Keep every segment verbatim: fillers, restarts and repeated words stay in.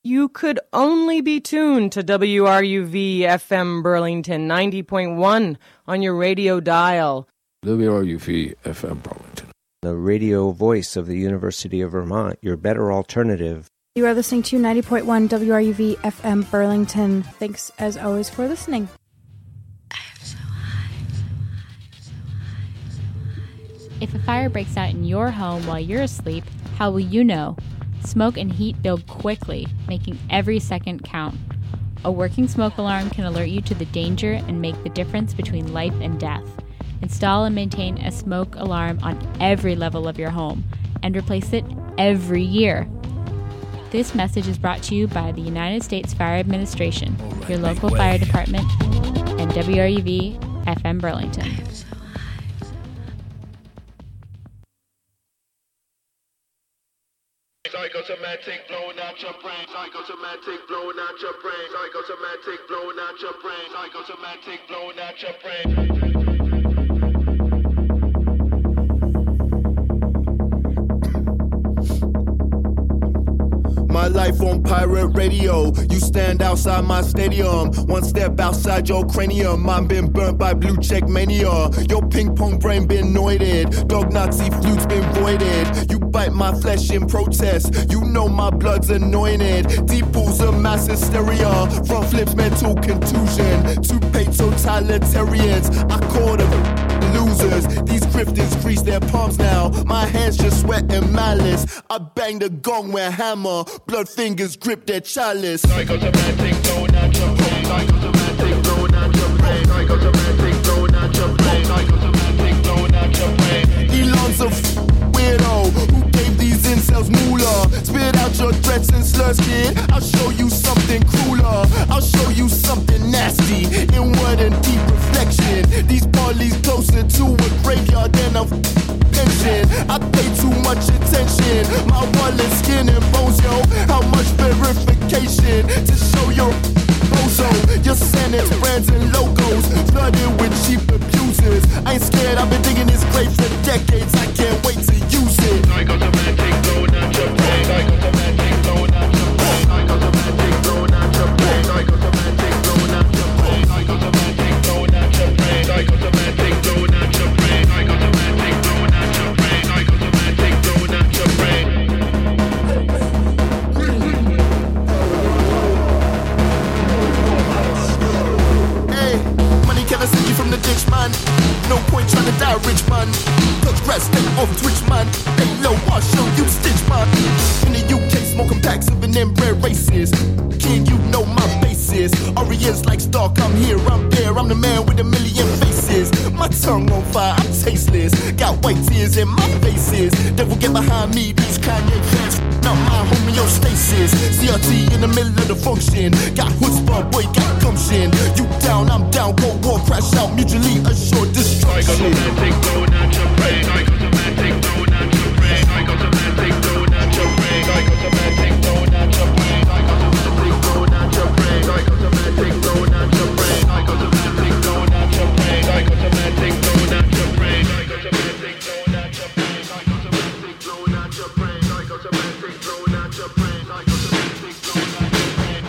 You could only be tuned to W R U V F M Burlington ninety point one on your radio dial. W R U V F M Burlington. The radio voice of the University of Vermont, your better alternative. You are listening to ninety point one W R U V F M Burlington. Thanks, as always, for listening. If a fire breaks out in your home while you're asleep, how will you know? Smoke and heat build quickly, making every second count. A working smoke alarm can alert you to the danger and make the difference between life and death. Install and maintain a smoke alarm on every level of your home and replace it every year. This message is brought to you by the United States Fire Administration, right, your local fire department, and W R U V F M Burlington. Psychosomatic blowing out your brain. Psychosomatic blowing out your brain. Psychosomatic blowing out your brain. Psychosomatic blowing out your brain. My life on pirate radio. You stand outside my stadium. One step outside your cranium. Mine been burnt by blue check mania. Your ping pong brain been noited. Dog Nazi flutes been voided. You bite my flesh in protest. You know my blood's anointed. Deep pools of mass hysteria. Front flips mental contusion. Two pay totalitarians. I call them losers. These grifters grease their palms now. My hands just sweat and malice. I bang the gong with hammer. Blood fingers grip their chalice. Psychosomatic blowing out your brain. Psychosomatic blowing out your brain. Psychosomatic blowing out your brain. Psychosomatic blowing out your brain. Elon's a f- weirdo who gave these incels moolah. Spit out your threats and slurs, kid. I'll show you something crueler. I'll show you something nasty. Inward and deep reflection. These parties closer to a graveyard than a f- pension. I pay too much attention. My wallet, skin and bones, yo. How much verification to show your bozo? Your Senate brands and logos flooded with cheap abusers. I ain't scared, I've been digging this grave for decades. I can't wait to use it. Psychosomatic blowing out your brain. Psychosomatic blowing out your brain. Psychosomatic blowing out your brain. Psychosomatic blowing out your brain. Psychosomatic blowing out your brain. Psychosomatic blowing out your brain. Psychosomatic blowing out your brain. Psychosomatic blowing out your brain. Hey, money can I save you from the ditch, man? No point trying to die rich, man. Touch grass, stay off Twitch, man. Hey, low, I'll show you stitch, man. In the U K, smoking packs of an inbred races. King, you know my basis. Arias like Stark, I'm here, I'm there. I'm the man with a million faces. My tongue on fire, I'm tasteless. Got white tears in my faces. Devil get behind me, these Kanye fans. Not my homeostasis. C R T in the middle of the function. Got chutzpah, boy, got gumption. You down, I'm down, go war, crash out, mutually assured destruction. Psychosomatic blowing out your brain. Psychosomatic blowing out your brain. Psychosomatic blowing out your brain. Psychosomatic blowing out your brain. Psychosomatic blowing out your brain. Psychosomatic blowing out your brain. Psychosomatic blowing out your brain. Psychosomatic blowing out your brain. Psychosomatic blowing out your brain. Psychosomatic blowing out your brain. Psychosomatic blowing out your brain. Psychosomatic blowing out your brain.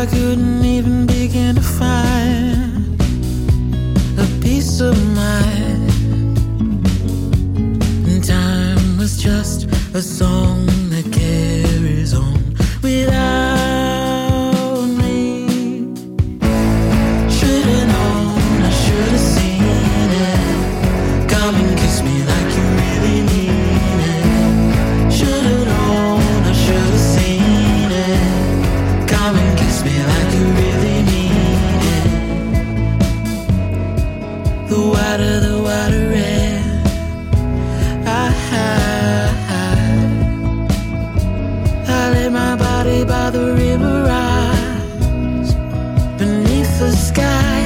couldn't even begin to find a peace of mind. And time was just a song that carries on without me. Should've known, I should've seen it. Come and kiss me like you really need it. Should've known, I should've seen it. Come and kiss me like you really need it. The wider, the wider red I hide. I lay my body by the river rise beneath the sky,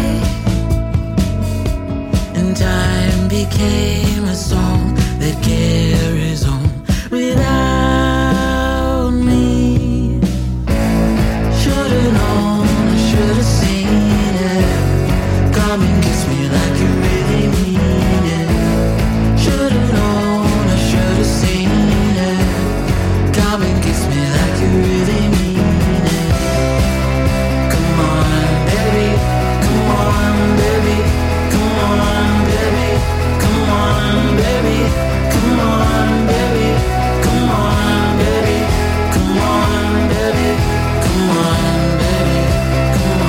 and time became a song that carries on without me. Should've known, I should've seen it. Come and kiss me like you really mean it. Should've known, I should've seen it. Come and kiss me like you really mean it. Come on, baby, come on, baby, come on, baby, come on, baby, come on, baby, come on, baby, come on, baby, come on, baby, come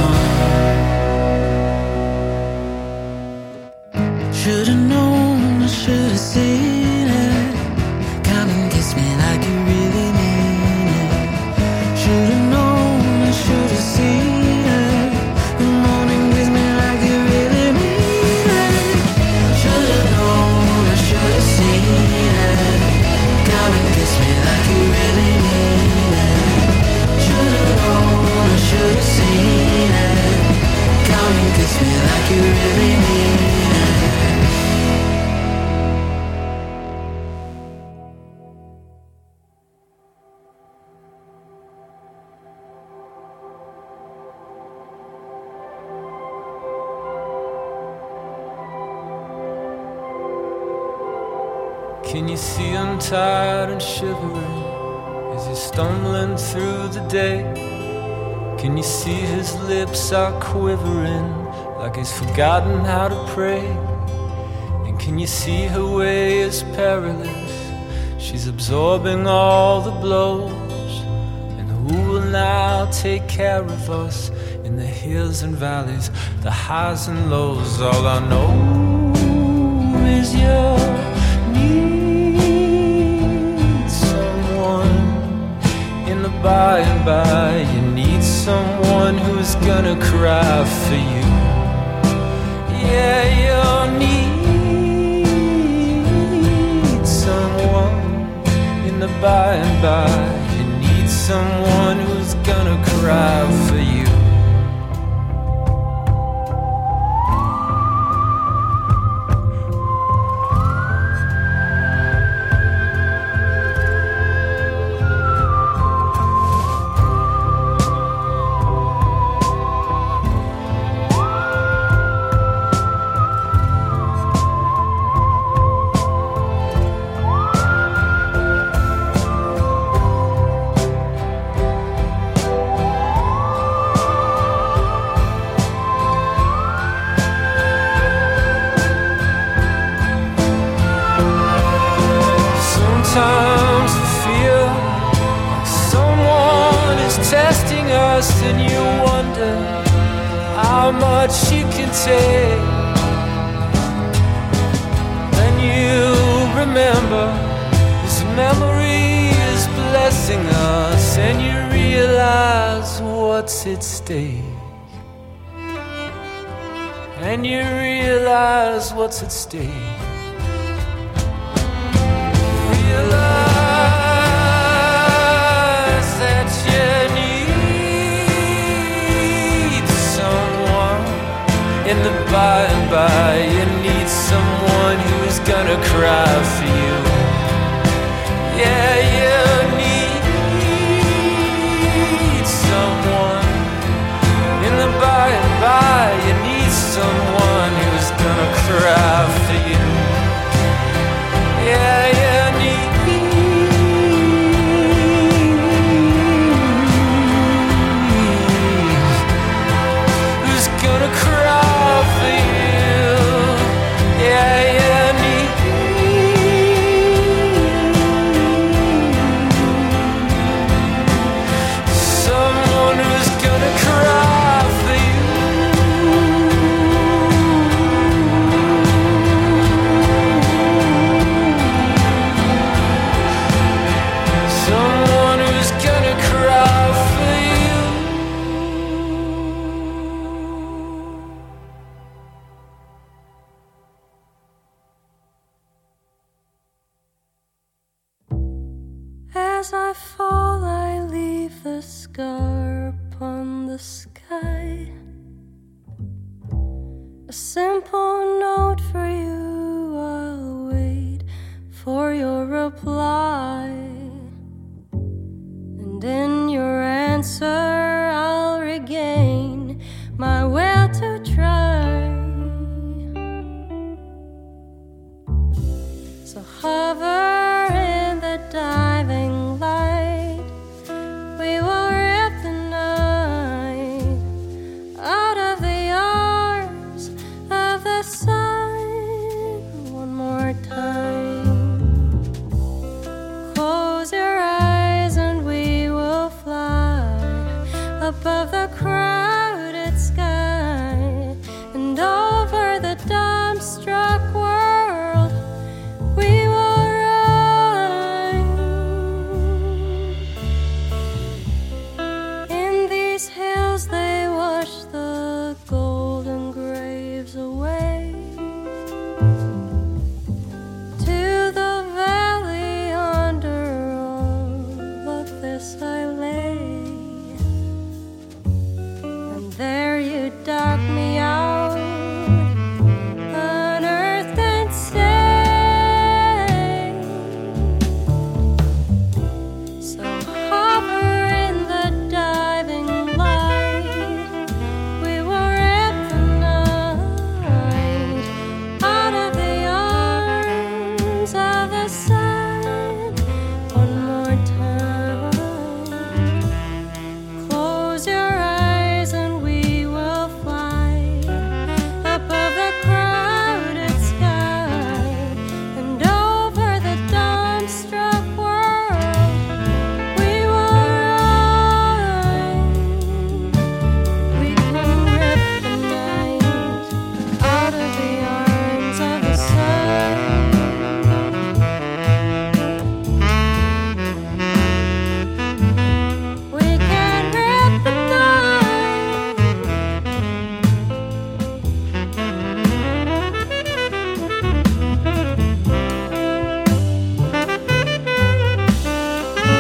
on. Should've known, I should've seen it. Come and kiss me like you really mean it. Should've known, I should've seen it. The morning kiss me like you really mean it. Should've known, I should've seen it. Come and kiss me like you really mean it. Should've known, I should've seen it. Come and kiss me like you really mean it. Can you see him tired and shivering as he's stumbling through the day? Can you see his lips are quivering like he's forgotten how to pray? And can you see her way is perilous? She's absorbing all the blows. And who will now take care of us in the hills and valleys, the highs and lows? All I know is your by and by. You need someone who's gonna cry for you. Yeah, you'll need someone in the by and by. You need someone who's gonna cry for you. And you wonder how much you can take. Then you remember his memory is blessing us, and you realize what's at stake. And you realize what's at stake. Realize that you need someone in the by and by. You need someone who's gonna cry for you. Yeah, you need someone in the by and by. You need someone who's gonna cry for you. Yeah, you need As I fall, I leave the scar upon the sky. A simple note for you, I'll wait for your reply. And in your answer, I'll regain my will to try. So hover in the diving light, we will rip the night out of the arms of the sun. One more time, close your eyes and we will fly above